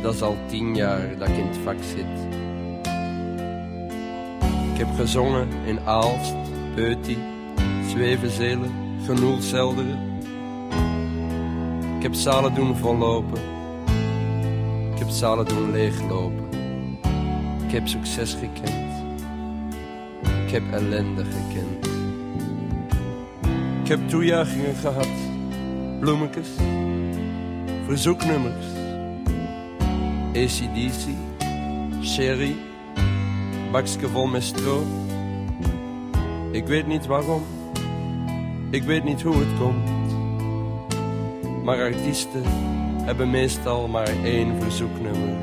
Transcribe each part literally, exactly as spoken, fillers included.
dat is al tien jaar dat ik in het vak zit. Ik heb gezongen in Aalst, Peuty, Zwevenzelen, Genoelselderen. Ik heb zalen doen vollopen. Ik heb zalen doen leeglopen. Ik heb succes gekend. Ik heb ellende gekend. Ik heb toejuichingen gehad. Bloemetjes. Verzoeknummers. A C D C. Sherry. Bakske vol met stro. Ik weet niet waarom. Ik weet niet hoe het komt. Maar artiesten hebben meestal maar één verzoeknummer.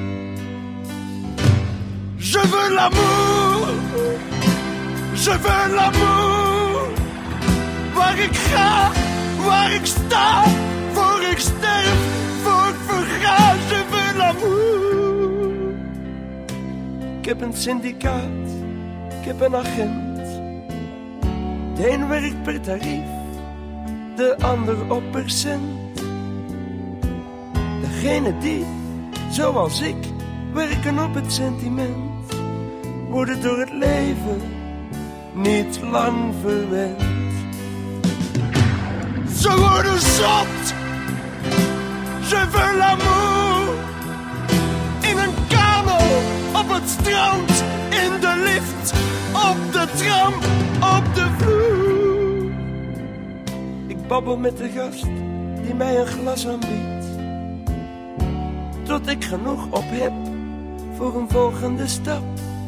Je veux l'amour. Je veux l'amour. Waar ik ga, waar ik sta, voor ik sterf, voor ik verga. Je veux l'amour. Ik heb een syndicaat, ik heb een agent. De een werkt per tarief, de ander op percent. Degene die, zoals ik, werken op het sentiment, worden door het leven niet lang verwend. Ze worden zot. Je veux l'amour. In een kano, op het strand, in de lift, op de tram, op de vloer. Ik babbel met de gast die mij een glas aanbiedt, tot ik genoeg op heb voor een volgende stap.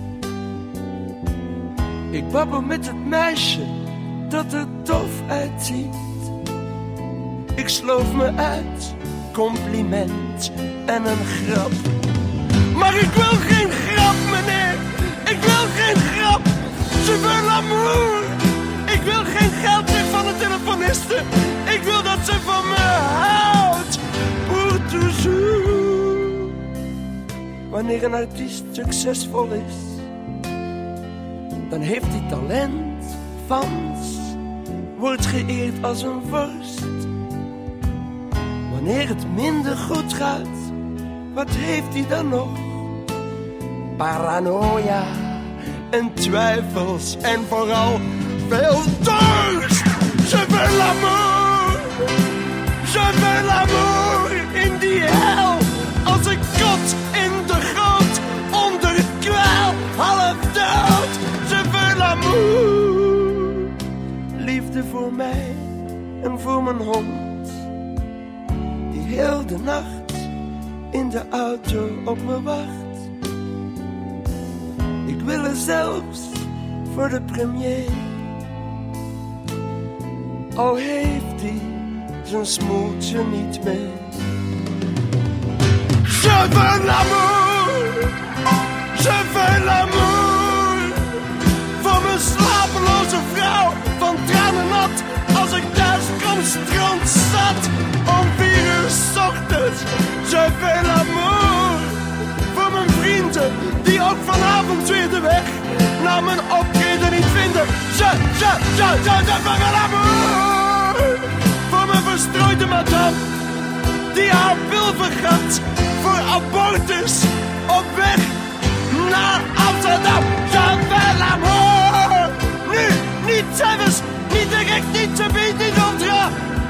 Ik babbel met het meisje dat er tof uitziet. Ik sloof me uit, compliment en een grap. Maar ik wil geen grap, meneer. Ik wil geen grap. Je veux l'amour. Ik wil geen geld meer van de telefoniste. Ik wil dat ze van me houdt. Pour toujours. Wanneer een artiest succesvol is, dan heeft hij talent, fans, wordt geëerd als een vorst. Wanneer het minder goed gaat, wat heeft hij dan nog? Paranoia en twijfels en vooral veel dorst. Je veux l'amour, je veux l'amour in die hel. Als een kot in de goot, onder het kwaal, half dood. Je veux l'amour. Liefde voor mij en voor mijn hond, die heel de nacht in de auto op me wacht. Ik wil er zelfs voor de premier, al heeft hij zijn smoeltje niet mee. Je veux l'amour, je veux l'amour. Voor mijn slapeloze vrouw, van tranen nat, als ik thuis kom strandzat, om vier uur 's ochtends. Je veux l'amour. Voor mijn vrienden, die ook vanavond weer de weg naar mijn optreden niet vinden. Je, je, je, je, je veux l'amour. Voor mijn verstrooide madame, die haar wil vergat voor abortus op weg naar Amsterdam. Je veux l'amour. Nu, niet zelfs, niet direct, niet te bieden, niet contra.